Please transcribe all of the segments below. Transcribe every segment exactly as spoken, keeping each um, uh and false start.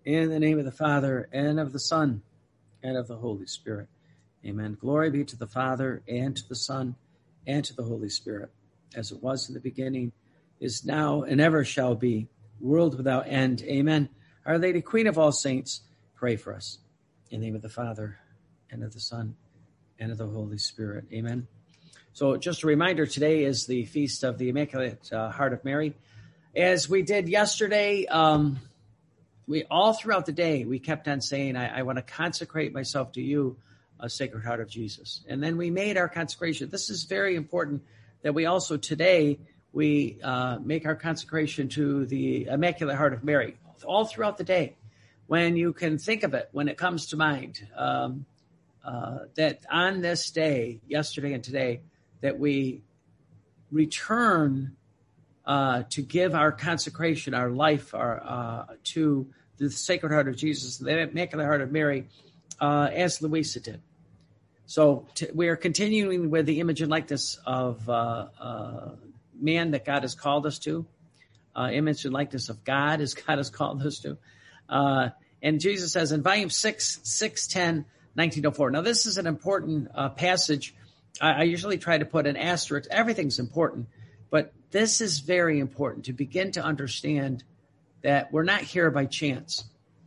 In the name of the Father, and of the Son, and of the Holy Spirit. Amen. Glory be to the Father, and to the Son, and to the Holy Spirit, as it was in the beginning, is now, and ever shall be, world without end. Amen. Our Lady, Queen of all saints, pray for us. In the name of the Father, and of the Son, and of the Holy Spirit. Amen. So just a reminder, today is the feast of the Immaculate uh, Heart of Mary. As we did yesterday, um, we all throughout the day, we kept on saying, I, I want to consecrate myself to you, a Sacred Heart of Jesus. And then we made our consecration. This is very important that we also today, we uh, make our consecration to the Immaculate Heart of Mary all throughout the day. When you can think of it, when it comes to mind, um, uh, that on this day, yesterday and today, that we return uh, to give our consecration, our life, our uh, to the Sacred Heart of Jesus, the Immaculate Heart of Mary, uh, as Louisa did. So t- we are continuing with the image and likeness of uh, uh, man that God has called us to, uh, image and likeness of God as God has called us to. Uh, and Jesus says in volume six, six ten, nineteen oh four. Now, this is an important uh, passage. I, I usually try to put an asterisk. Everything's important, but this is very important to begin to understand that we're not here by chance.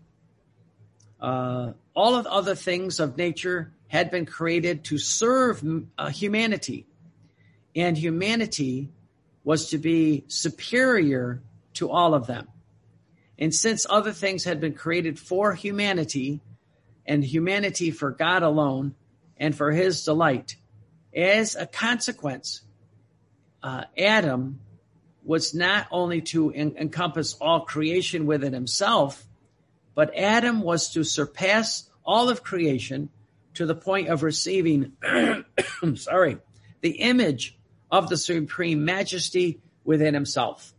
Uh, all of the other things of nature had been created to serve uh, humanity, and humanity was to be superior to all of them. And since other things had been created for humanity, and humanity for God alone, and for his delight, as a consequence, uh, Adam was not only to en- encompass all creation within himself, but Adam was to surpass all of creation to the point of receiving, sorry, the image of the supreme majesty within himself.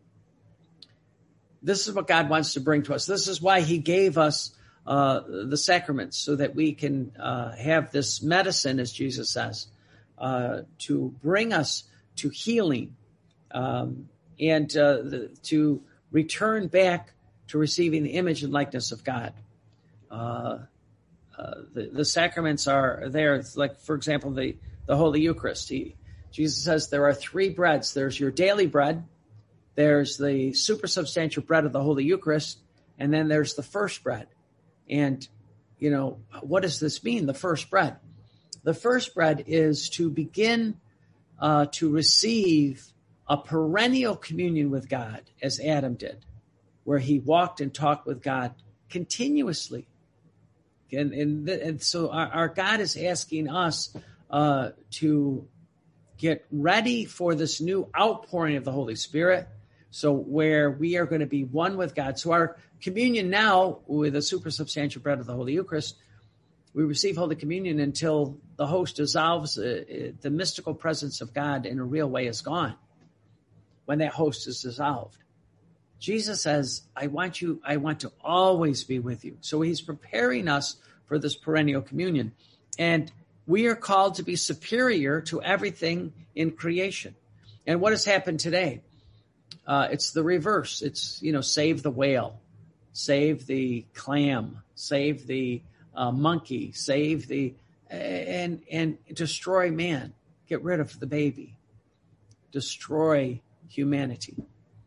This is what God wants to bring to us. This is why he gave us uh, the sacraments, so that we can uh, have this medicine, as Jesus says, uh, to bring us to healing, Um, and uh, the, to return back to receiving the image and likeness of God. Uh, uh, the, the sacraments are there. It's like, for example, the, the Holy Eucharist. He, Jesus says there are three breads. There's your daily bread. There's the supersubstantial bread of the Holy Eucharist. And then there's the first bread. And, you know, what does this mean, the first bread? The first bread is to begin uh, to receive a perennial communion with God, as Adam did, where he walked and talked with God continuously. And, and, and so our, our God is asking us uh, to get ready for this new outpouring of the Holy Spirit, so where we are going to be one with God. So our communion now, with the supersubstantial bread of the Holy Eucharist, we receive Holy Communion until the host dissolves, uh, the mystical presence of God in a real way is gone. When that host is dissolved, Jesus says, I want you, I want to always be with you. So he's preparing us for this perennial communion. And we are called to be superior to everything in creation. And what has happened today? Uh, it's the reverse. It's, you know, save the whale, save the clam, save the uh, monkey, save the, and, and destroy man, get rid of the baby, destroy humanity.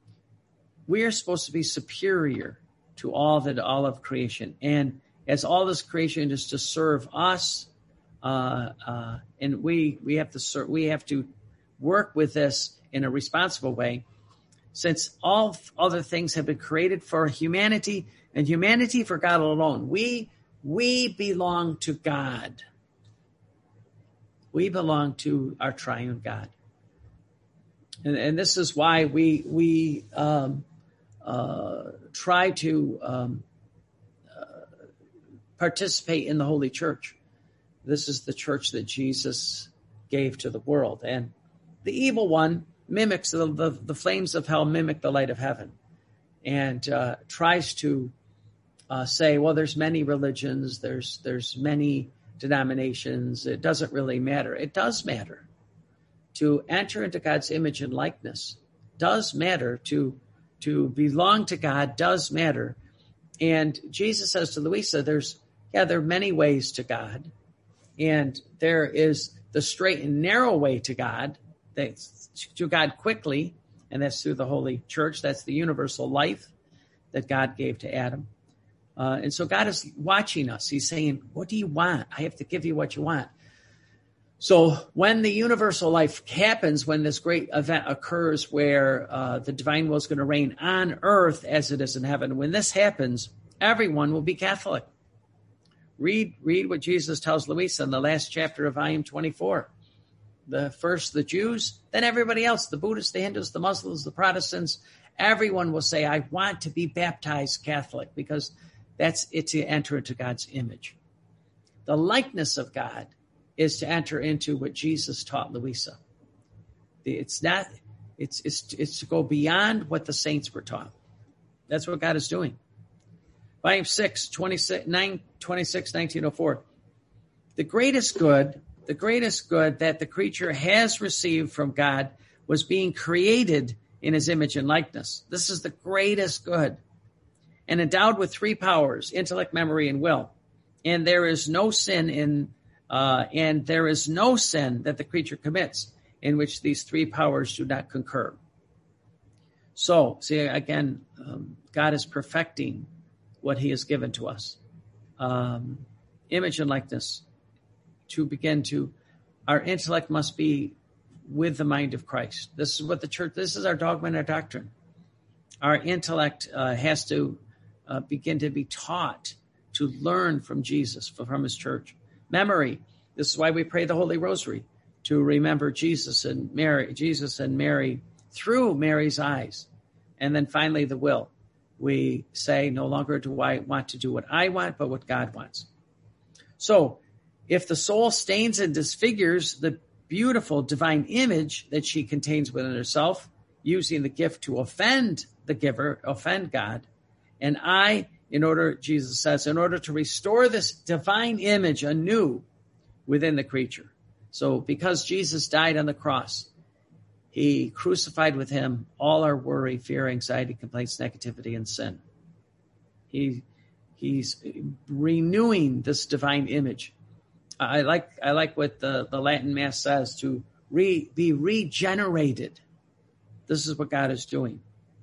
We are supposed to be superior to all that all of creation, and as all this creation is to serve us, uh, uh, and we we have to serve, we have to work with this in a responsible way, since all other things have been created for humanity, and humanity for God alone. We we belong to God. We belong to our triune God. And, and this is why we we um, uh, try to um, uh, participate in the Holy Church. This is the church that Jesus gave to the world. And the evil one mimics, the, the, the flames of hell mimic the light of heaven, and uh, tries to uh, say, well, there's many religions, there's there's many denominations. It doesn't really matter. It does matter. To enter into God's image and likeness does matter. To to belong to God does matter. And Jesus says to Louisa, there's, yeah, there are many ways to God. And there is the straight and narrow way to God, that's to God quickly, and that's through the Holy Church. That's the universal life that God gave to Adam. Uh, and so God is watching us. He's saying, what do you want? I have to give you what you want. So when the universal life happens, when this great event occurs where uh, the divine will is going to reign on earth as it is in heaven, when this happens, everyone will be Catholic. Read read what Jesus tells Louisa in the last chapter of volume twenty-four. The first the Jews, then everybody else, the Buddhists, the Hindus, the Muslims, the Protestants, everyone will say, I want to be baptized Catholic, because that's it, to enter into God's image. The likeness of God is to enter into what Jesus taught Louisa. It's not, it's, it's, it's to go beyond what the saints were taught. That's what God is doing. Volume six, twenty-six, nine, twenty-six, nineteen oh four. The greatest good, the greatest good that the creature has received from God was being created in his image and likeness. This is the greatest good. And endowed with three powers, intellect, memory, and will. And there is no sin in Uh, and there is no sin that the creature commits in which these three powers do not concur. So, see, again, um, God is perfecting what he has given to us. Um, image and likeness. To begin to, our intellect must be with the mind of Christ. This is what the church, this is our dogma and our doctrine. Our intellect uh, has to uh, begin to be taught to learn from Jesus, from his church. Memory. This is why we pray the Holy Rosary, to remember Jesus and Mary, Jesus and Mary through Mary's eyes. And then finally, the will. We say, no longer do I want to do what I want, but what God wants. So if the soul stains and disfigures the beautiful divine image that she contains within herself, using the gift to offend the giver, offend God, and I, in order, Jesus says, in order to restore this divine image anew within the creature. So because Jesus died on the cross, he crucified with him all our worry, fear, anxiety, complaints, negativity, and sin. He, he's renewing this divine image. I like, I like what the, the Latin Mass says, to re, be regenerated. This is what God is doing.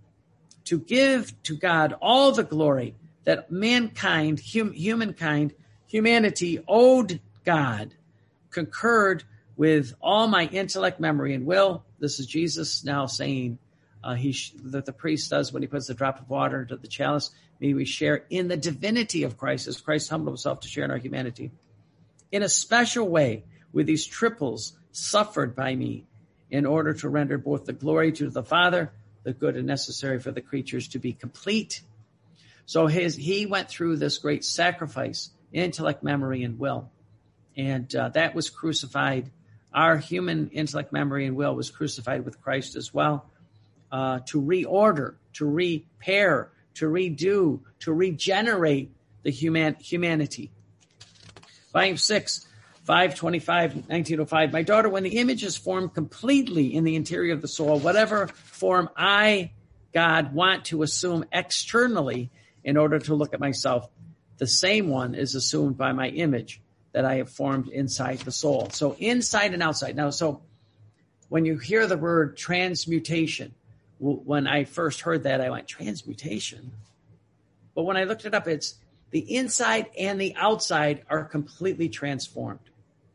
To give to God all the glory that mankind, hum, humankind, humanity owed God, concurred with all my intellect, memory, and will. This is Jesus now saying uh, he sh- that the priest does when he puts a drop of water into the chalice. May we share in the divinity of Christ, as Christ humbled himself to share in our humanity. In a special way, with these triples suffered by me, in order to render both the glory to the Father, the good and necessary for the creatures to be complete. So his, he went through this great sacrifice, intellect, memory, and will. And uh, that was crucified. Our human intellect, memory, and will was crucified with Christ as well, uh, to reorder, to repair, to redo, to regenerate the human humanity. Volume six, five twenty-five, nineteen oh five. My daughter, when the image is formed completely in the interior of the soul, whatever form I, God, want to assume externally, in order to look at myself, the same one is assumed by my image that I have formed inside the soul. So inside and outside. Now, so when you hear the word transmutation, when I first heard that, I went, transmutation? But when I looked it up, it's the inside and the outside are completely transformed.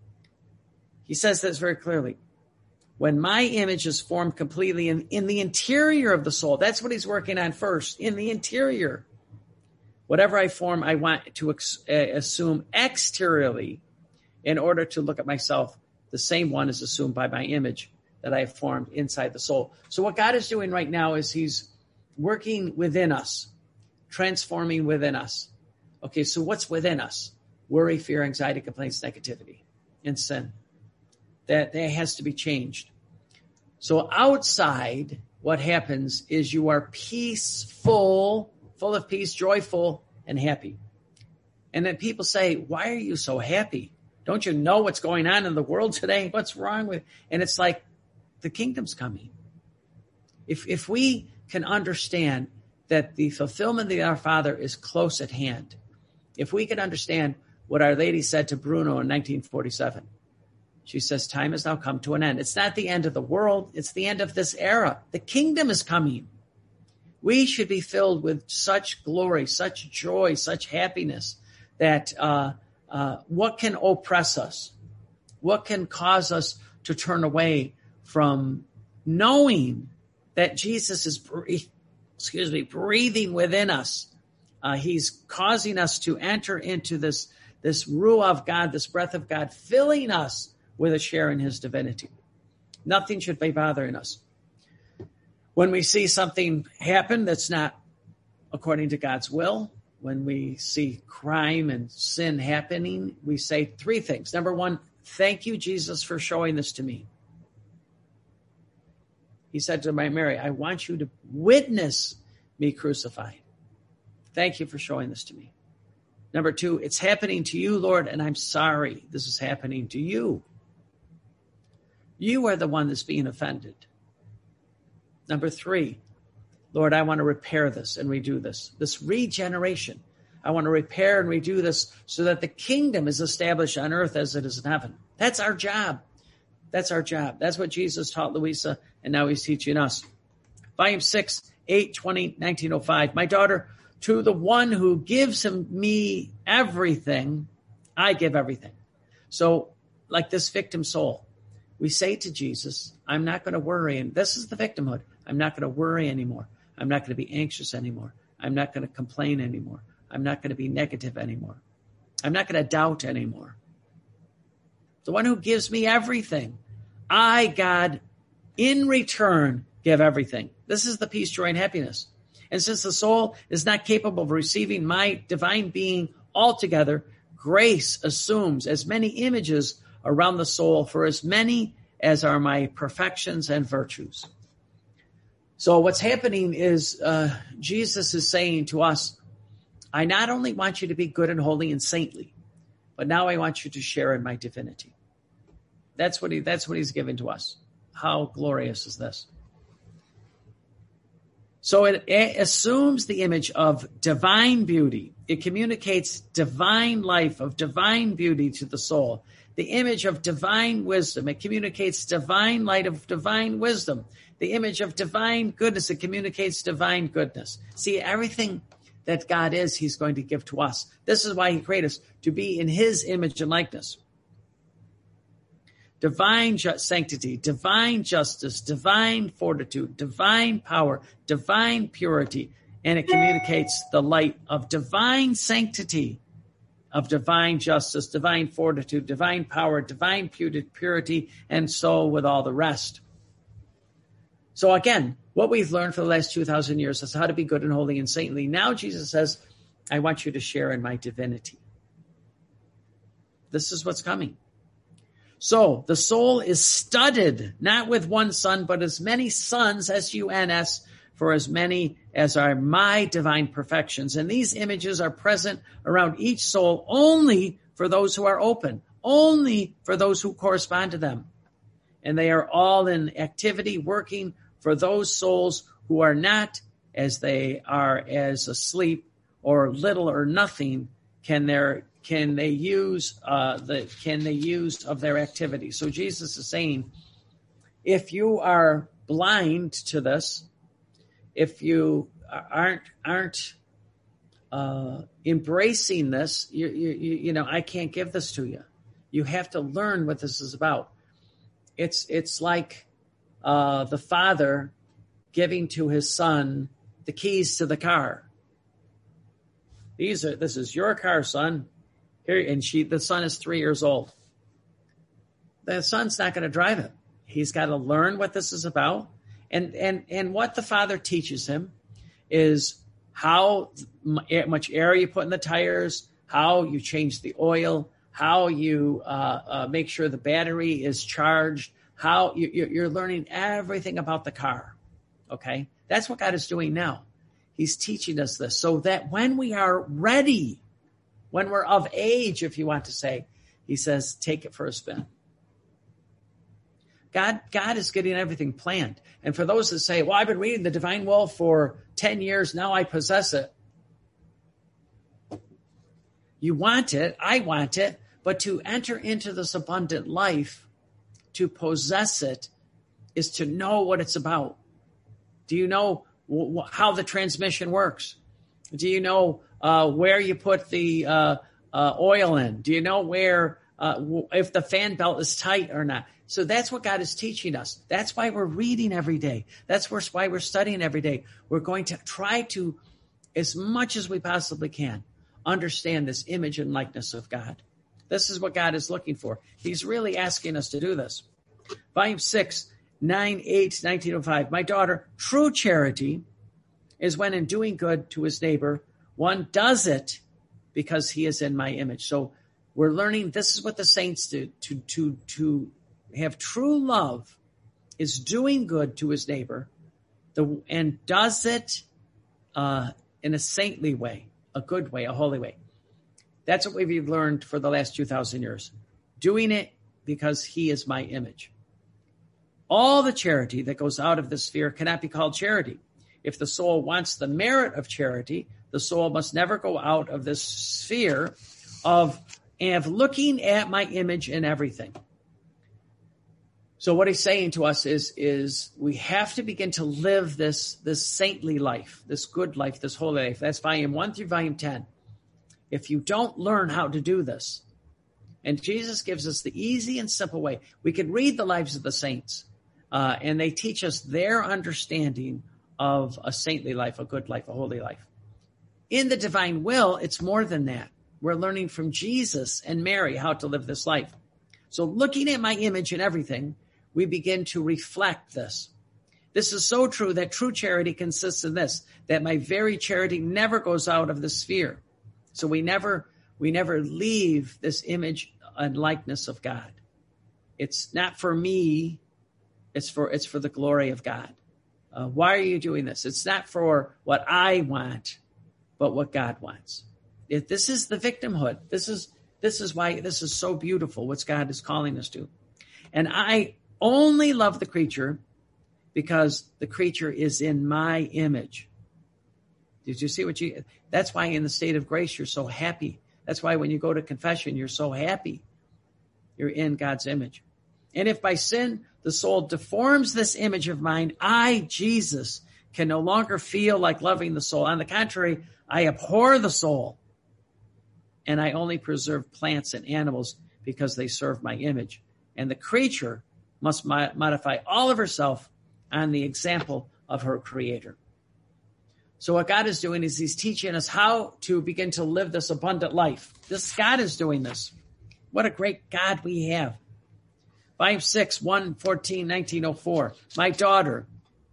He says this very clearly. When my image is formed completely in, in the interior of the soul, that's what he's working on first, in the interior. Whatever I form, I want to ex- uh, assume exteriorly in order to look at myself. The same one is assumed by my image that I have formed inside the soul. So what God is doing right now is he's working within us, transforming within us. Okay, so what's within us? Worry, fear, anxiety, complaints, negativity, and sin. That, that has to be changed. So outside, what happens is you are peaceful, full of peace, joyful, and happy. And then people say, why are you so happy? Don't you know what's going on in the world today? What's wrong with? And it's like, the kingdom's coming. If if we can understand that the fulfillment of our Father is close at hand. If we could understand what Our Lady said to Bruno in nineteen forty-seven, she says, time has now come to an end. It's not the end of the world. It's the end of this era. The kingdom is coming. We should be filled with such glory, such joy, such happiness that uh, uh, what can oppress us? What can cause us to turn away from knowing that Jesus is, breath- excuse me, breathing within us? Uh, he's causing us to enter into this, this ruah of God, this breath of God, filling us with a share in his divinity. Nothing should be bothering us. When we see something happen that's not according to God's will, when we see crime and sin happening, we say three things. Number one, thank you, Jesus, for showing this to me. He said to my Mary, I want you to witness me crucified. Thank you for showing this to me. Number two, it's happening to you, Lord, and I'm sorry this is happening to you. You are the one that's being offended. Number three, Lord, I want to repair this and redo this, this regeneration. I want to repair and redo this so that the kingdom is established on earth as it is in heaven. That's our job. That's our job. That's what Jesus taught Louisa, and now he's teaching us. Volume six, eight twenty, nineteen oh five. My daughter, to the one who gives him me everything, I give everything. So like this victim soul, we say to Jesus, I'm not going to worry. And this is the victimhood. I'm not going to worry anymore. I'm not going to be anxious anymore. I'm not going to complain anymore. I'm not going to be negative anymore. I'm not going to doubt anymore. The one who gives me everything, I, God, in return, give everything. This is the peace, joy, and happiness. And since the soul is not capable of receiving my divine being altogether, grace assumes as many images around the soul for as many as are my perfections and virtues. So what's happening is uh, Jesus is saying to us, I not only want you to be good and holy and saintly, but now I want you to share in my divinity. That's what he, that's what he's given to us. How glorious is this? So it, it assumes the image of divine beauty. It communicates divine life of divine beauty to the soul. The image of divine wisdom. It communicates divine light of divine wisdom. The image of divine goodness. It communicates divine goodness. See, everything that God is, he's going to give to us. This is why he created us, to be in his image and likeness. Divine ju- sanctity, divine justice, divine fortitude, divine power, divine purity, and it communicates the light of divine sanctity, of divine justice, divine fortitude, divine power, divine purity, and so with all the rest. So again, what we've learned for the last two thousand years is how to be good and holy and saintly. Now Jesus says, I want you to share in my divinity. This is what's coming. So the soul is studded, not with one son, but as many sons, S U N S, for as many as are my divine perfections. And these images are present around each soul only for those who are open, only for those who correspond to them. And they are all in activity working for those souls who are not, as they are as asleep or little or nothing, can their Can they use uh, the? Can they use of their activity? So Jesus is saying, if you are blind to this, if you aren't aren't uh, embracing this, you, you you know I can't give this to you. You have to learn what this is about. It's it's like uh, the father giving to his son the keys to the car. These are this is your car, son. Here, and she, the son is three years old. The son's not going to drive it. He's got to learn what this is about. And, and, and what the father teaches him is how much air you put in the tires, how you change the oil, how you uh, uh, make sure the battery is charged, how you, you're learning everything about the car. Okay? That's what God is doing now. He's teaching us this so that when we are ready, when we're of age, if you want to say, he says, take it for a spin. God, God is getting everything planned. And for those that say, well, I've been reading the divine will for ten years, now I possess it. You want it, I want it, but to enter into this abundant life, to possess it, is to know what it's about. Do you know w- how the transmission works? Do you know uh, where you put the uh, uh, oil in? Do you know where, uh, w- if the fan belt is tight or not? So that's what God is teaching us. That's why we're reading every day. That's why we're studying every day. We're going to try to, as much as we possibly can, understand this image and likeness of God. This is what God is looking for. He's really asking us to do this. Volume six, nine eight, nineteen oh five. My daughter, true charity is when in doing good to his neighbor, one does it because he is in my image. So we're learning this is what the saints do. To, to, to have true love is doing good to his neighbor the, and does it uh, in a saintly way, a good way, a holy way. That's what we've learned for the last two thousand years. Doing it because he is my image. All the charity that goes out of this sphere cannot be called charity. If the soul wants the merit of charity, the soul must never go out of this sphere of, of looking at my image in everything. So what he's saying to us is, is we have to begin to live this, this saintly life, this good life, this holy life. That's volume one through volume ten. If you don't learn how to do this, and Jesus gives us the easy and simple way, we can read the lives of the saints, uh, and they teach us their understanding of a saintly life, a good life, a holy life. In the divine will, it's more than that. We're learning from Jesus and Mary how to live this life. So looking at my image in everything, we begin to reflect this. This is so true that true charity consists in this, that my very charity never goes out of the sphere. So we never, we never leave this image and likeness of God. It's not for me. It's for, it's for the glory of God. Uh, why are you doing this? It's not for what I want, but what God wants. If this is the victimhood. This is, this is why this is so beautiful, what God is calling us to. And I only love the creature because the creature is in my image. Did you see what you, that's why in the state of grace, you're so happy. That's why when you go to confession, you're so happy. You're in God's image. And if by sin, the soul deforms this image of mine, I, Jesus, can no longer feel like loving the soul. On the contrary, I abhor the soul. And I only preserve plants and animals because they serve my image. And the creature must modify all of herself on the example of her creator. So what God is doing is he's teaching us how to begin to live this abundant life. This God is doing this. What a great God we have. Volume six, one fourteen, nineteen oh four. My daughter,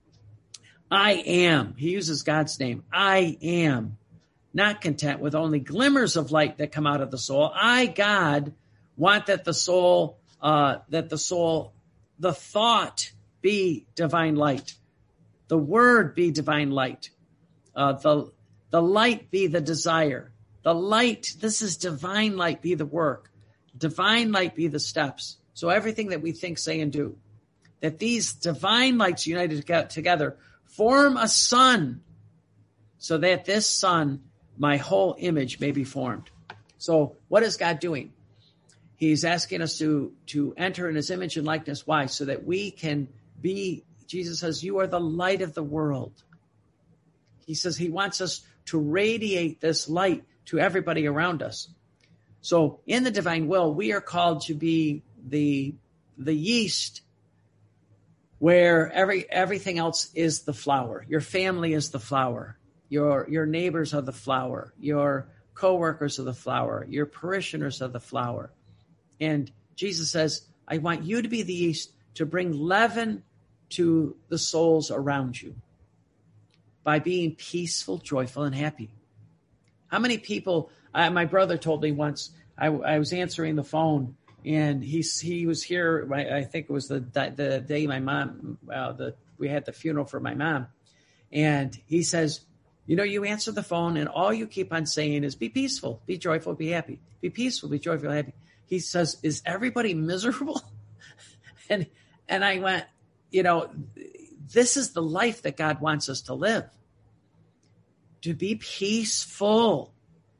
I am. He uses God's name. I am not content with only glimmers of light that come out of the soul. I, God, want that the soul, uh, that the soul, the thought be divine light. The word be divine light. Uh, the, the light be the desire. The light, this is divine light, be the work. Divine light be the steps. So everything that we think, say, and do, that these divine lights united together form a sun, so that this sun, my whole image, may be formed. So what is God doing? He's asking us to, to enter in his image and likeness. Why? So that we can be, Jesus says, you are the light of the world. He says he wants us to radiate this light to everybody around us. So in the divine will, we are called to be the, the yeast where every, everything else is the flower. Your family is the flower. Your, your neighbors are the flower. Your coworkers are the flower. Your parishioners are the flower. And Jesus says, I want you to be the yeast to bring leaven to the souls around you by being peaceful, joyful, and happy. How many people, uh, my brother told me once, I, I was answering the phone, and he, he was here, I think it was the, the day my mom, uh, the, we had the funeral for my mom. And he says, you know, you answer the phone and all you keep on saying is be peaceful, be joyful, be happy. Be peaceful, be joyful, happy. He says, is everybody miserable? and and I went, you know, this is the life that God wants us to live. to be peaceful,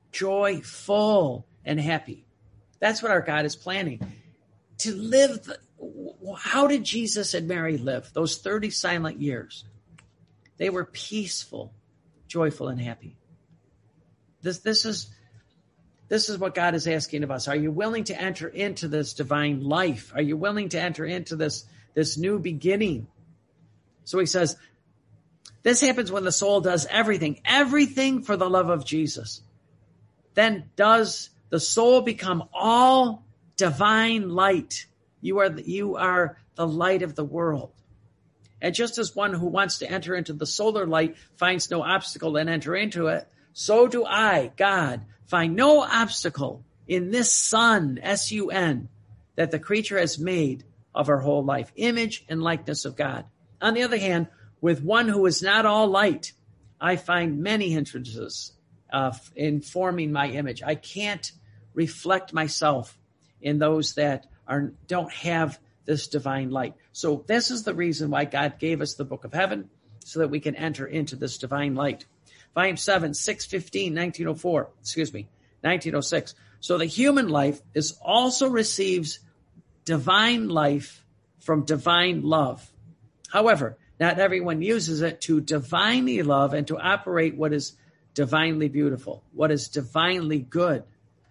joyful, and happy. That's what our God is planning. To live, the, how did Jesus and Mary live those thirty silent years? They were peaceful, joyful, and happy. This, this is, this is what God is asking of us. Are you willing to enter into this divine life? Are you willing to enter into this, this new beginning? So he says, this happens when the soul does everything, everything for the love of Jesus. Then does the soul become all divine light. You are, the, you are the light of the world. And just as one who wants to enter into the solar light finds no obstacle and enter into it, so do I, God, find no obstacle in this sun, S U N, that the creature has made of her whole life, image and likeness of God. On the other hand, with one who is not all light, I find many hindrances uh, in forming my image. I can't reflect myself in those that are don't have this divine light. So this is the reason why God gave us the book of heaven, so that we can enter into this divine light. Volume seven, six fifteen, nineteen oh four, excuse me, nineteen oh six. So the human life is also receives divine life from divine love. However, not everyone uses it to divinely love and to operate what is divinely beautiful, what is divinely good,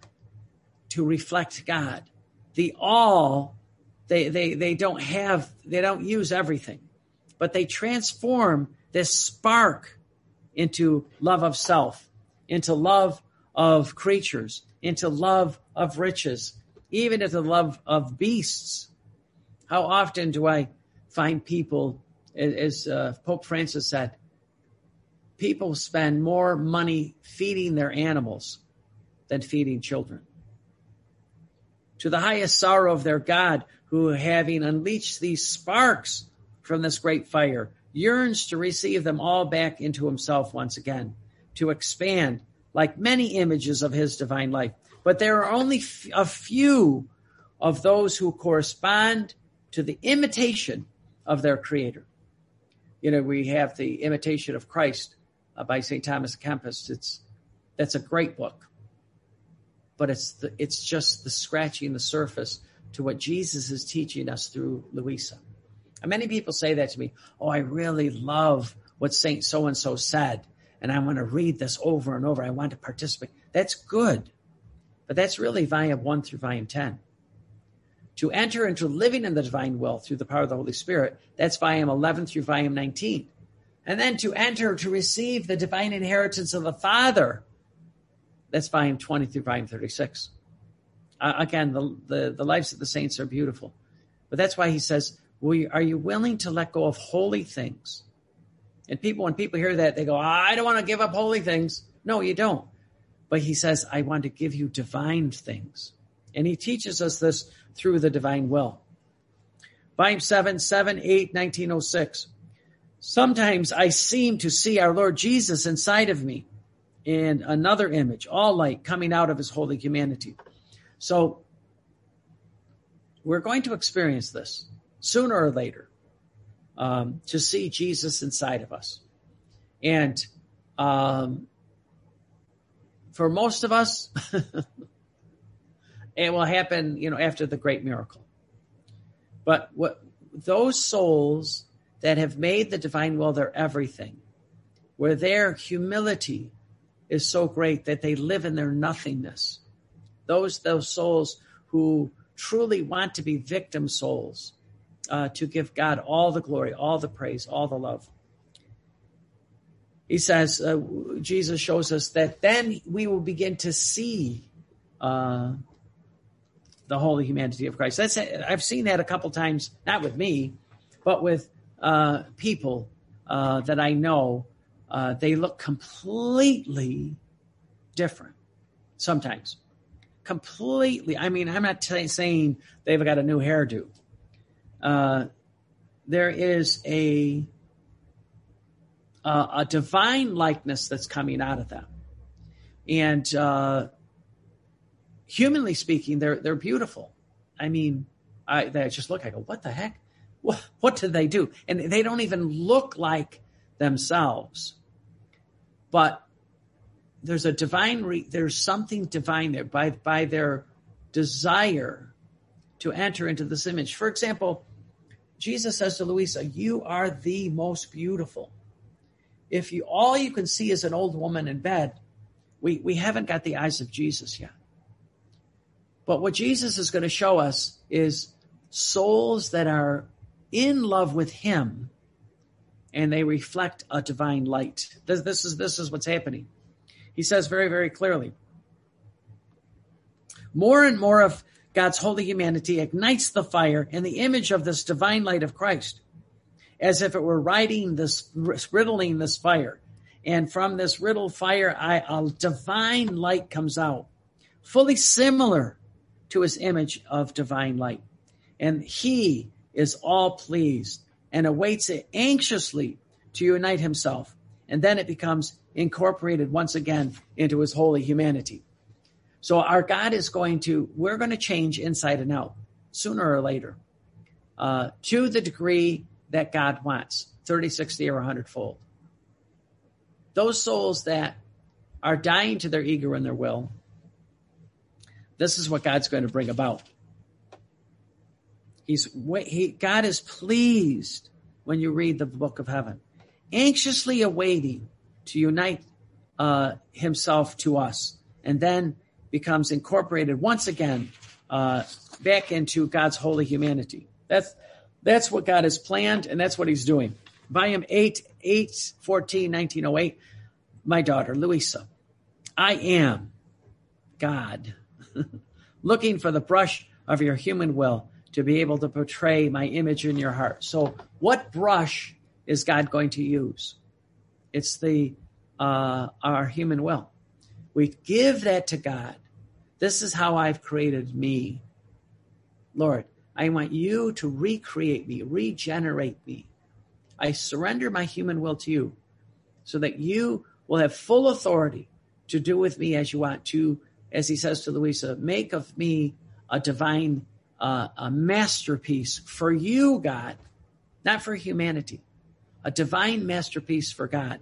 to reflect God. The all, they, they, they don't have, they don't use everything, but they transform this spark into love of self, into love of creatures, into love of riches, even into love of beasts. How often do I find people, as uh, Pope Francis said, people spend more money feeding their animals than feeding children. To the highest sorrow of their God, who, having unleashed these sparks from this great fire, yearns to receive them all back into himself once again, to expand like many images of his divine life. But there are only f- a few of those who correspond to the imitation of their Creator. You know, we have the Imitation of Christ uh, by Saint Thomas Kempis. It's that's a great book, but it's the, it's just the scratching the surface to what Jesus is teaching us through Luisa. And many people say that to me. Oh, I really love what Saint so and so said, and I want to read this over and over. I want to participate. That's good, but that's really volume one through volume ten. To enter into living in the divine will through the power of the Holy Spirit, that's volume eleven through volume nineteen. And then to enter to receive the divine inheritance of the Father, that's volume twenty through volume thirty-six. Uh, again, the, the, the lives of the saints are beautiful. But that's why he says, we, are you willing to let go of holy things? And people, when people hear that, they go, I don't want to give up holy things. No, you don't. But he says, I want to give you divine things. And he teaches us this through the divine will. Volume seven, seven, eight, nineteen oh six. Sometimes I seem to see our Lord Jesus inside of me in another image, all light coming out of his holy humanity. So we're going to experience this sooner or later, um, to see Jesus inside of us. And um, for most of us, it will happen, you know, after the great miracle. But what those souls that have made the divine will their everything, where their humility is so great that they live in their nothingness, those those souls who truly want to be victim souls, uh, to give God all the glory, all the praise, all the love. He says, uh, Jesus shows us that then we will begin to see uh, the holy humanity of Christ. That's I've seen that a couple times, not with me, but with uh, people uh, that I know. Uh, they look completely different sometimes. Completely. I mean, I'm not t- saying they've got a new hairdo. Uh, there is a, a a divine likeness that's coming out of them, and uh, humanly speaking, they're they're beautiful. I mean, I they just look. I go, what the heck? What what did they do? And they don't even look like themselves. But there's a divine, re, there's something divine there by, by their desire to enter into this image. For example, Jesus says to Louisa, you are the most beautiful. If you, all you can see is an old woman in bed, we, we haven't got the eyes of Jesus yet. But what Jesus is going to show us is souls that are in love with him, and they reflect a divine light. This, this is, this is what's happening. He says very, very clearly, more and more of God's holy humanity ignites the fire in the image of this divine light of Christ, as if it were riding this, riddling this fire. And from this riddled fire, I, a divine light comes out, fully similar to his image of divine light. And he is all pleased and awaits it anxiously to unite himself. And then it becomes incorporated once again into his holy humanity. So our God is going to, we're going to change inside and out sooner or later, uh, to the degree that God wants, thirty, sixty, or one hundred fold. Those souls that are dying to their ego and their will, this is what God's going to bring about. He's he, God is pleased when you read the book of heaven, anxiously awaiting to unite uh, himself to us, and then becomes incorporated once again uh, back into God's holy humanity. That's that's what God has planned, and that's what he's doing. Volume eight, eight, fourteen, nineteen oh eight. My daughter, Louisa, I am God, looking for the brush of your human will to be able to portray my image in your heart. So what brush is God going to use? It's the uh, our human will. We give that to God. This is how I've created me. Lord, I want you to recreate me, regenerate me. I surrender my human will to you so that you will have full authority to do with me as you want to, as he says to Louisa, make of me a divine, uh, a masterpiece for you, God, not for humanity, a divine masterpiece for God.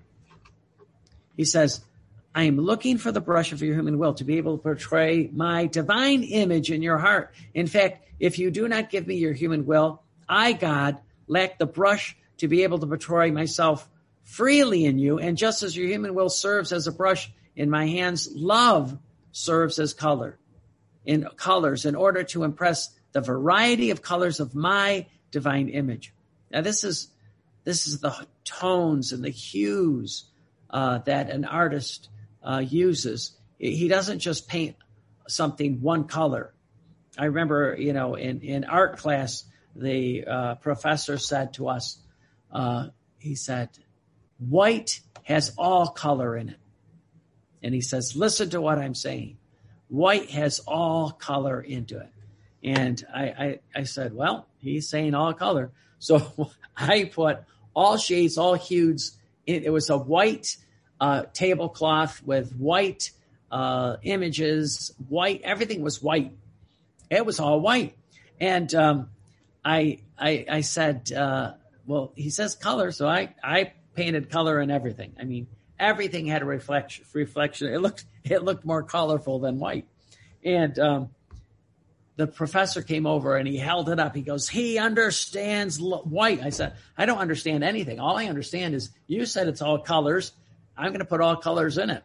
He says, I am looking for the brush of your human will to be able to portray my divine image in your heart. In fact, if you do not give me your human will, I, God, lack the brush to be able to portray myself freely in you. And just as your human will serves as a brush in my hands, love serves as color in colors in order to impress the variety of colors of my divine image. Now, this is this is the tones and the hues uh, that an artist uh, uses. He doesn't just paint something one color. I remember, you know, in, in art class, the uh, professor said to us, uh, he said, white has all color in it. And he says, listen to what I'm saying. White has all color into it. And I, I, I said, well, he's saying all color. So I put all shades, all hues. It, it was a white uh, tablecloth with white uh, images, white, everything was white. It was all white. And um, I, I, I said, uh, well, he says color. So I, I painted color in everything. I mean, everything had a reflection, reflection. It looked, it looked more colorful than white. And um, the professor came over and he held it up. He goes, he understands lo- white. I said, I don't understand anything. All I understand is you said it's all colors. I'm going to put all colors in it.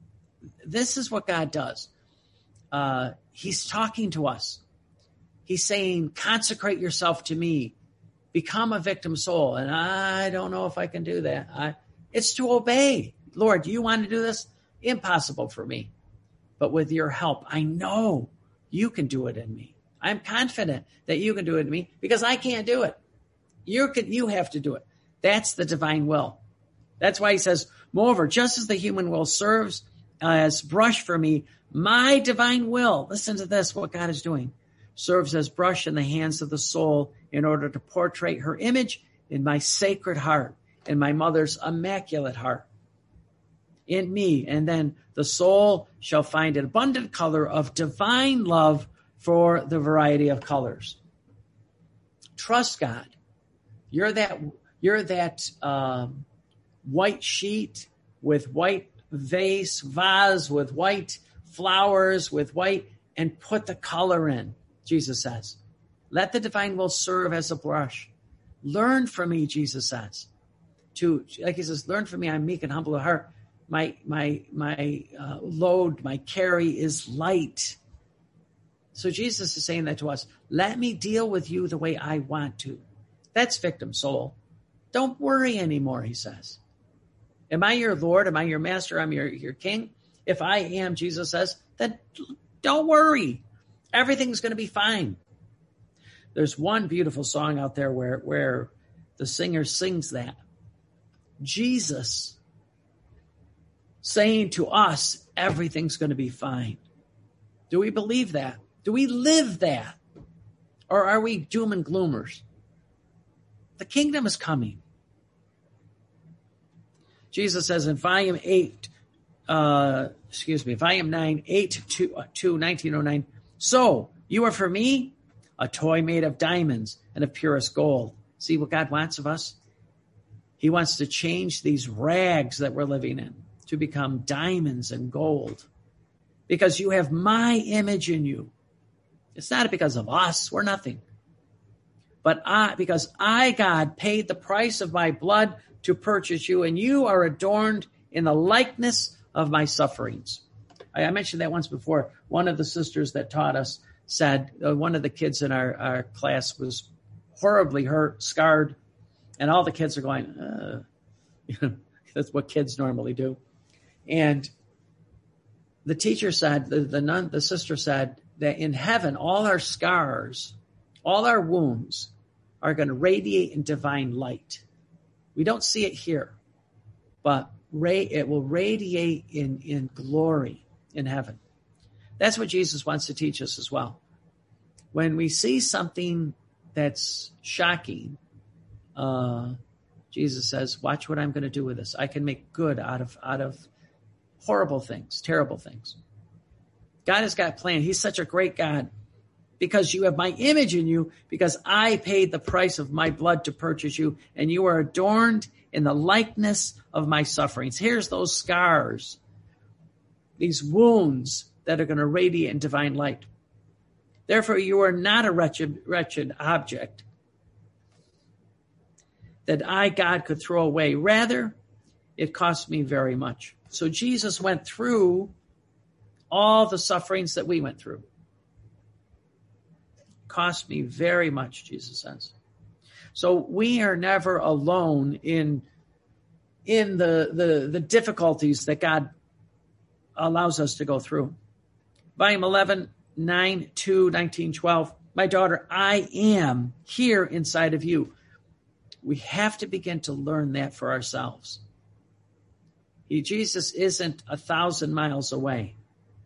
This is what God does. Uh, he's talking to us. He's saying, consecrate yourself to me. Become a victim soul. And I don't know if I can do that. I, it's to obey. Lord, do you want to do this? Impossible for me. But with your help, I know you can do it in me. I'm confident that you can do it in me because I can't do it. You can, you have to do it. That's the divine will. That's why he says, moreover, just as the human will serves as brush for me, my divine will, listen to this, what God is doing, serves as brush in the hands of the soul in order to portray her image in my sacred heart, in my mother's immaculate heart, in me. And then the soul shall find an abundant color of divine love for the variety of colors. Trust God. You're that, you're that um, white sheet with white vase, vase with white flowers, with white, and put the color in, Jesus says. Let the divine will serve as a brush. Learn from me, Jesus says. To, like he says, learn from me, I'm meek and humble of heart. My, my, my uh, load, my carry is light. So Jesus is saying that to us. Let me deal with you the way I want to. That's victim soul. Don't worry anymore, he says. Am I your Lord? Am I your master? I'm your, your king? If I am, Jesus says, then don't worry. Everything's going to be fine. There's one beautiful song out there where, where the singer sings that. Jesus saying to us, everything's going to be fine. Do we believe that? Do we live that? Or are we doom and gloomers? The kingdom is coming. Jesus says in volume eight, uh, excuse me, volume nine, eight to, uh, to nineteen oh nine. So you are for me a toy made of diamonds and of purest gold. See what God wants of us? He wants to change these rags that we're living in to become diamonds and gold, because you have my image in you. It's not because of us. We're nothing. But I, because I, God, paid the price of my blood to purchase you, and you are adorned in the likeness of my sufferings. I, I mentioned that once before. One of the sisters that taught us said, uh, one of the kids in our, our class was horribly hurt, scarred, and all the kids are going, uh, you know, that's what kids normally do. And the teacher said, the, the nun, the sister said that in heaven, all our scars, all our wounds are going to radiate in divine light. We don't see it here, but ray, it will radiate in, in glory in heaven. That's what Jesus wants to teach us as well. When we see something that's shocking, uh, Jesus says, watch what I'm going to do with this. I can make good out of, out of horrible things, terrible things. God has got a plan. He's such a great God because you have my image in you, because I paid the price of my blood to purchase you, and you are adorned in the likeness of my sufferings. Here's those scars, these wounds that are going to radiate in divine light. Therefore, you are not a wretched, wretched object that I, God, could throw away. Rather, it cost me very much. So Jesus went through all the sufferings that we went through. Cost me very much, Jesus says. So we are never alone in, in the, the, the difficulties that God allows us to go through. Volume eleven, nine, two, nineteen, twelve. My daughter, I am here inside of you. We have to begin to learn that for ourselves. He, Jesus isn't a thousand miles away.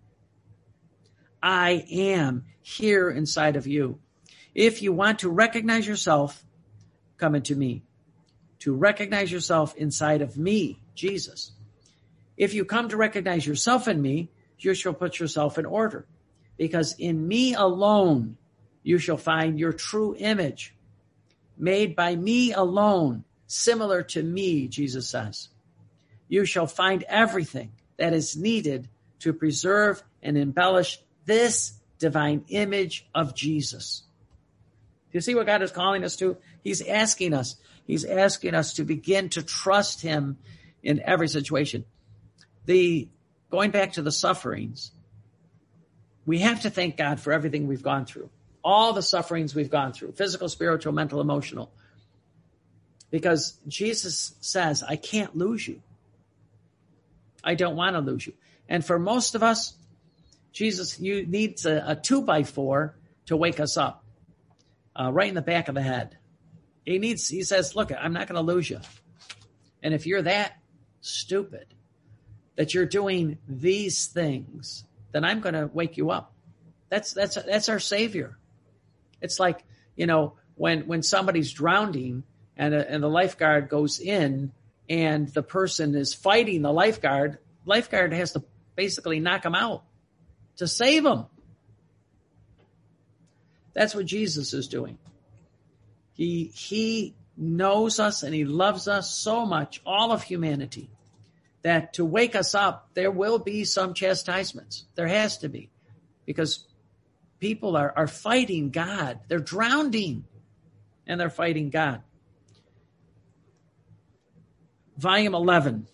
I am here inside of you. If you want to recognize yourself, come into me. To recognize yourself inside of me, Jesus. If you come to recognize yourself in me, you shall put yourself in order. Because in me alone, you shall find your true image. Made by me alone, similar to me, Jesus says. You shall find everything that is needed to preserve and embellish this divine image of Jesus. Do you see what God is calling us to? He's asking us. He's asking us to begin to trust him in every situation. The going back to the sufferings, we have to thank God for everything we've gone through. All the sufferings we've gone through, physical, spiritual, mental, emotional. Because Jesus says, I can't lose you. I don't want to lose you. And for most of us, Jesus you needs a, a two by four to wake us up, uh, right in the back of the head. He needs. He says, look, I'm not going to lose you. And if you're that stupid that you're doing these things, then I'm going to wake you up. That's that's that's our Savior. It's like, you know, when when somebody's drowning and a, and the lifeguard goes in and the person is fighting the lifeguard, lifeguard has to basically knock him out to save him. That's what Jesus is doing. He he knows us and he loves us so much, all of humanity, that to wake us up, there will be some chastisements. There has to be, because people are, are fighting God. They're drowning, and they're fighting God. Volume eleven,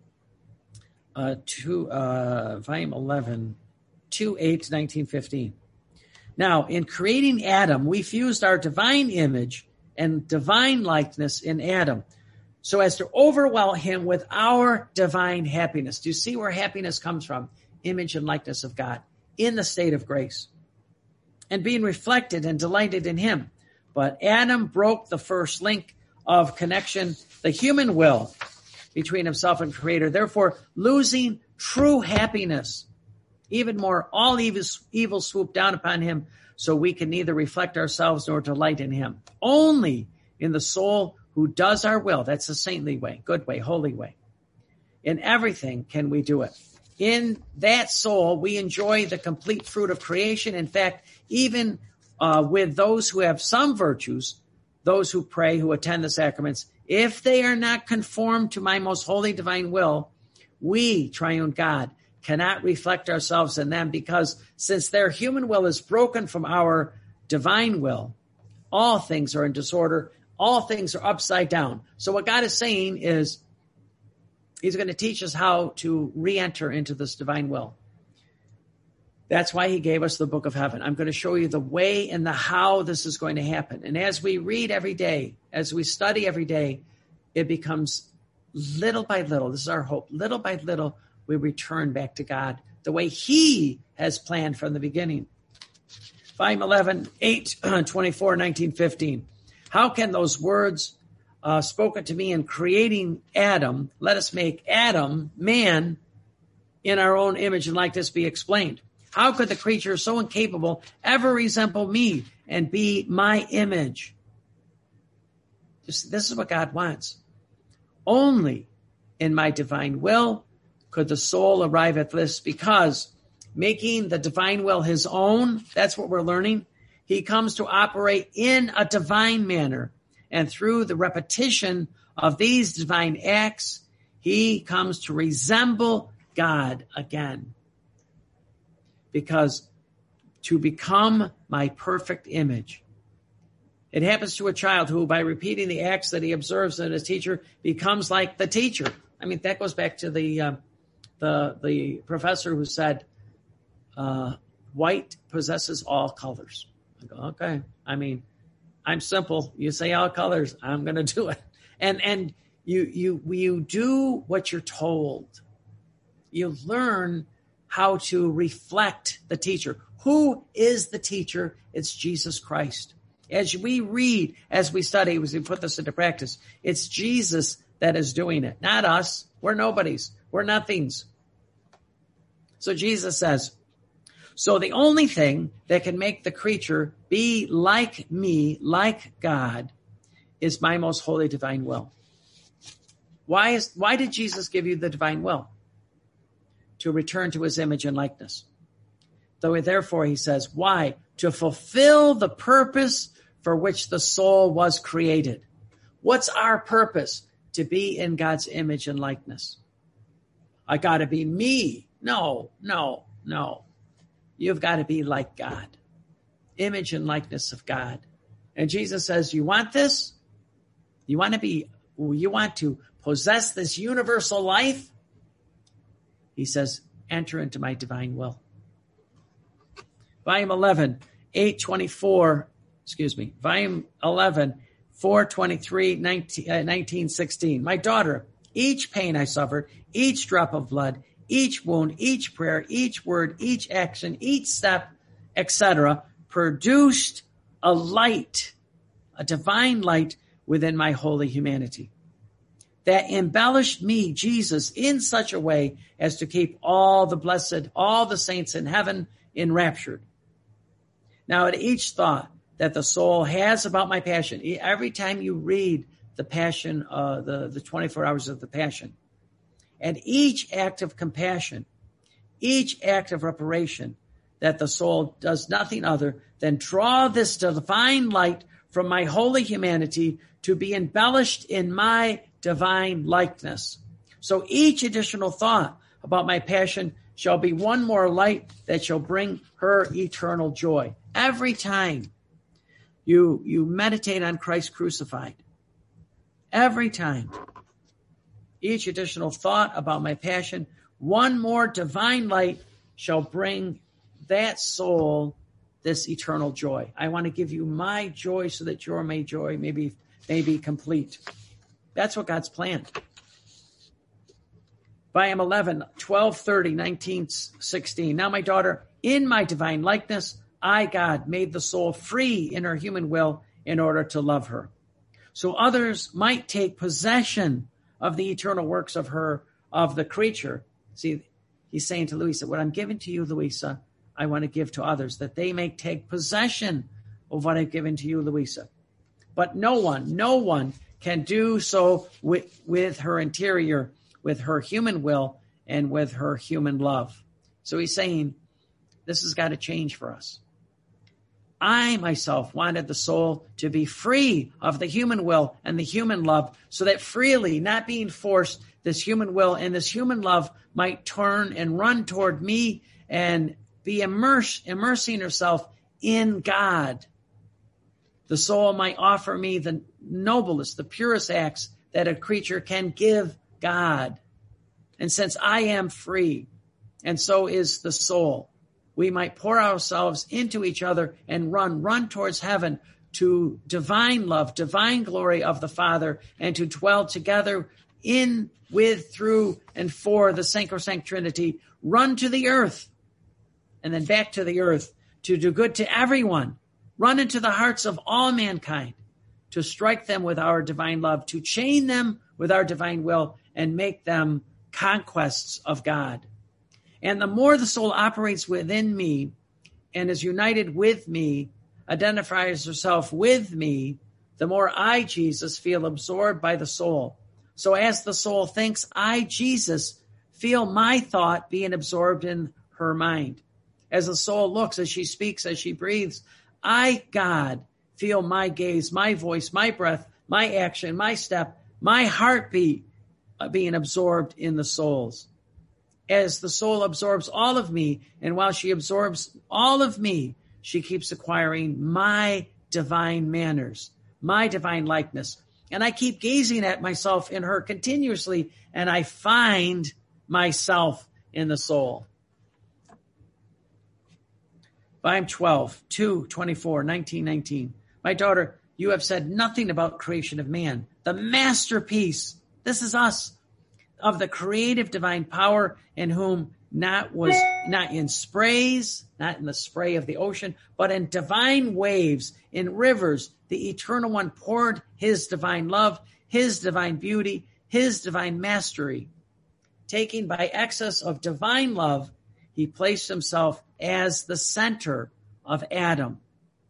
uh, two, uh, volume eleven, two eight nineteen fifteen. Now, in creating Adam, we fused our divine image and divine likeness in Adam, so as to overwhelm him with our divine happiness. Do you see where happiness comes from? Image and likeness of God in the state of grace, and being reflected and delighted in him. But Adam broke the first link of connection, the human will, between himself and Creator, therefore losing true happiness. Even more, all evil, evil swooped down upon him, so we can neither reflect ourselves nor delight in him. Only in the soul who does our will, that's the saintly way, good way, holy way. In everything can we do it. In that soul, we enjoy the complete fruit of creation. In fact, even uh, with those who have some virtues, those who pray, who attend the sacraments, if they are not conformed to my most holy divine will, we, triune God, cannot reflect ourselves in them, because since their human will is broken from our divine will, all things are in disorder, all things are upside down. So what God is saying is, he's going to teach us how to re-enter into this divine will. That's why he gave us the book of heaven. I'm going to show you the way and the how this is going to happen. And as we read every day, as we study every day, it becomes little by little. This is our hope. Little by little, we return back to God the way he has planned from the beginning. Volume eleven, eight, twenty-four, nineteen fifteen. How can those words uh, spoken to me in creating Adam, let us make Adam, man, in our own image and likeness, be explained? How could the creature so incapable ever resemble me and be my image? This, this is what God wants. Only in my divine will could the soul arrive at this, because making the divine will his own, that's what we're learning. He comes to operate in a divine manner. And through the repetition of these divine acts, he comes to resemble God again. Because to become my perfect image. It happens to a child who, by repeating the acts that he observes in his teacher, becomes like the teacher. I mean, that goes back to the uh, the the professor who said, uh, white possesses all colors. I go, okay. I mean, I'm simple. You say all colors, I'm going to do it. And and you you you do what you're told. You learn how to reflect the teacher. Who is the teacher? It's Jesus Christ. As we read, as we study, as we put this into practice, it's Jesus that is doing it, not us. We're nobodies. We're nothings. So Jesus says, so the only thing that can make the creature be like me, like God, is my most holy divine will. Why is, why did Jesus give you the divine will? To return to his image and likeness. Though, therefore, he says, why? To fulfill the purpose for which the soul was created. What's our purpose? To be in God's image and likeness. I got to be me. No, no, no. You've got to be like God. Image and likeness of God. And Jesus says, you want this? You want to be, you want to possess this universal life? He says, enter into my divine will. Volume eleven, eight twenty-four, excuse me, volume eleven, four twenty-three, nineteen sixteen. My daughter, each pain I suffered, each drop of blood, each wound, each prayer, each word, each action, each step, et cetera, produced a light, a divine light within my holy humanity that embellished me, Jesus, in such a way as to keep all the blessed, all the saints in heaven enraptured. Now, at each thought that the soul has about my passion, every time you read the passion, uh, the, the twenty-four hours of the passion, and each act of compassion, each act of reparation, that the soul does nothing other than draw this divine light from my holy humanity to be embellished in my divine likeness, So each additional thought about my passion shall be one more light that shall bring her eternal joy. Every time you, you meditate on Christ crucified, every time, each additional thought about my passion, one more divine light shall bring that soul this eternal joy. I want to give you my joy so that your may joy may be, may be complete. That's what God's planned. Volume eleven, twelve thirty, nineteen sixteen. Now, my daughter, in my divine likeness, I, God, made the soul free in her human will in order to love her. So others might take possession of the eternal works of her, of the creature. See, he's saying to Louisa, what I'm giving to you, Louisa, I want to give to others, that they may take possession of what I've given to you, Louisa. But no one, no one can do so with, with her interior, with her human will, and with her human love. So he's saying, this has got to change for us. I myself wanted the soul to be free of the human will and the human love, so that freely, not being forced, this human will and this human love might turn and run toward me and be immersed, immersing herself in God. The soul might offer me the noblest, the purest acts that a creature can give God. And since I am free, and so is the soul, we might pour ourselves into each other and run, run towards heaven to divine love, divine glory of the Father, and to dwell together in, with, through, and for the Sacrosanct Trinity. Run to the earth, and then back to the earth to do good to everyone. Run into the hearts of all mankind, to strike them with our divine love, to chain them with our divine will, and make them conquests of God. And the more the soul operates within me and is united with me, identifies herself with me, the more I, Jesus, feel absorbed by the soul. So as the soul thinks, I, Jesus, feel my thought being absorbed in her mind. As the soul looks, as she speaks, as she breathes, I, God, feel my gaze, my voice, my breath, my action, my step, my heartbeat being absorbed in the soul's. As the soul absorbs all of me, and while she absorbs all of me, she keeps acquiring my divine manners, my divine likeness. And I keep gazing at myself in her continuously, and I find myself in the soul. Volume twelve, two twenty-four, nineteen nineteen. My daughter, you have said nothing about creation of man, the masterpiece. This is us, of the creative divine power, in whom not was not in sprays, not in the spray of the ocean, but in divine waves, in rivers, the Eternal One poured his divine love, his divine beauty, his divine mastery. Taking by excess of divine love, he placed himself as the center of Adam.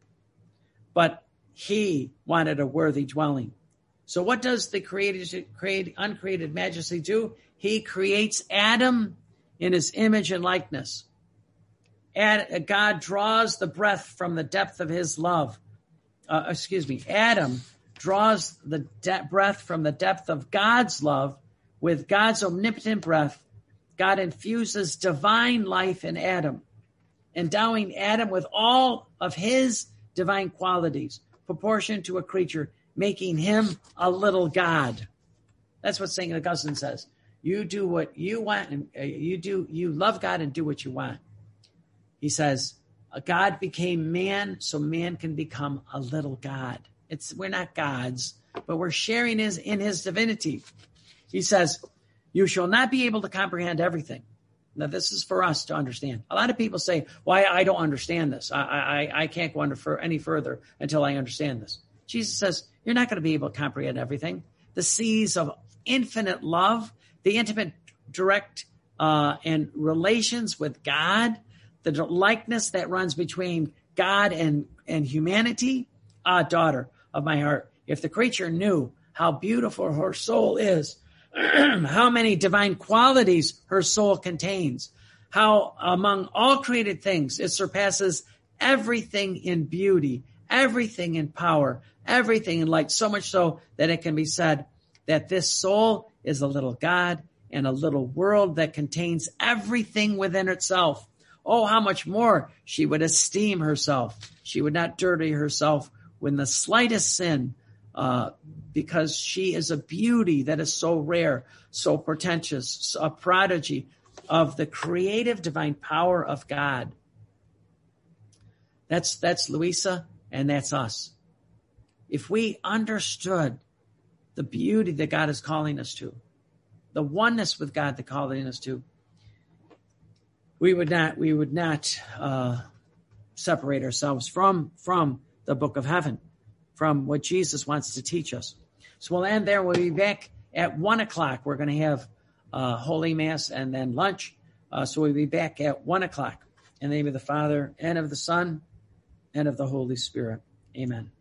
But he wanted a worthy dwelling. So what does the created, created, uncreated majesty do? He creates Adam in his image and likeness. Ad, God draws the breath from the depth of his love. Uh, excuse me. Adam draws the de- breath from the depth of God's love. With God's omnipotent breath, God infuses divine life in Adam, endowing Adam with all of his divine qualities, proportioned to a creature, making him a little God. That's what Saint Augustine says. You do what you want, and uh, you do. You love God and do what you want. He says, God became man so man can become a little God. It's we're not gods, but we're sharing his in his divinity. He says, you shall not be able to comprehend everything. Now, this is for us to understand. A lot of people say, why well, I don't understand this. I, I, I can't go any further until I understand this. Jesus says, you're not going to be able to comprehend everything. The seas of infinite love, the intimate, direct uh, and relations with God, the likeness that runs between God and, and humanity. Ah, daughter of my heart, if the creature knew how beautiful her soul is, how many divine qualities her soul contains, how among all created things it surpasses everything in beauty, everything in power, everything in light, so much so that it can be said that this soul is a little God and a little world that contains everything within itself. Oh, how much more she would esteem herself. She would not dirty herself with the slightest sin, uh, because she is a beauty that is so rare, so portentous, a prodigy of the creative divine power of God. That's, that's Louisa, and that's us. If we understood the beauty that God is calling us to, the oneness with God that calling us to, we would not, we would not uh, separate ourselves from, from the book of heaven, from what Jesus wants to teach us. So we'll end there. We'll be back at one o'clock. We're going to have uh, Holy Mass and then lunch. Uh, so we'll be back at one o'clock. In the name of the Father, and of the Son, and of the Holy Spirit. Amen.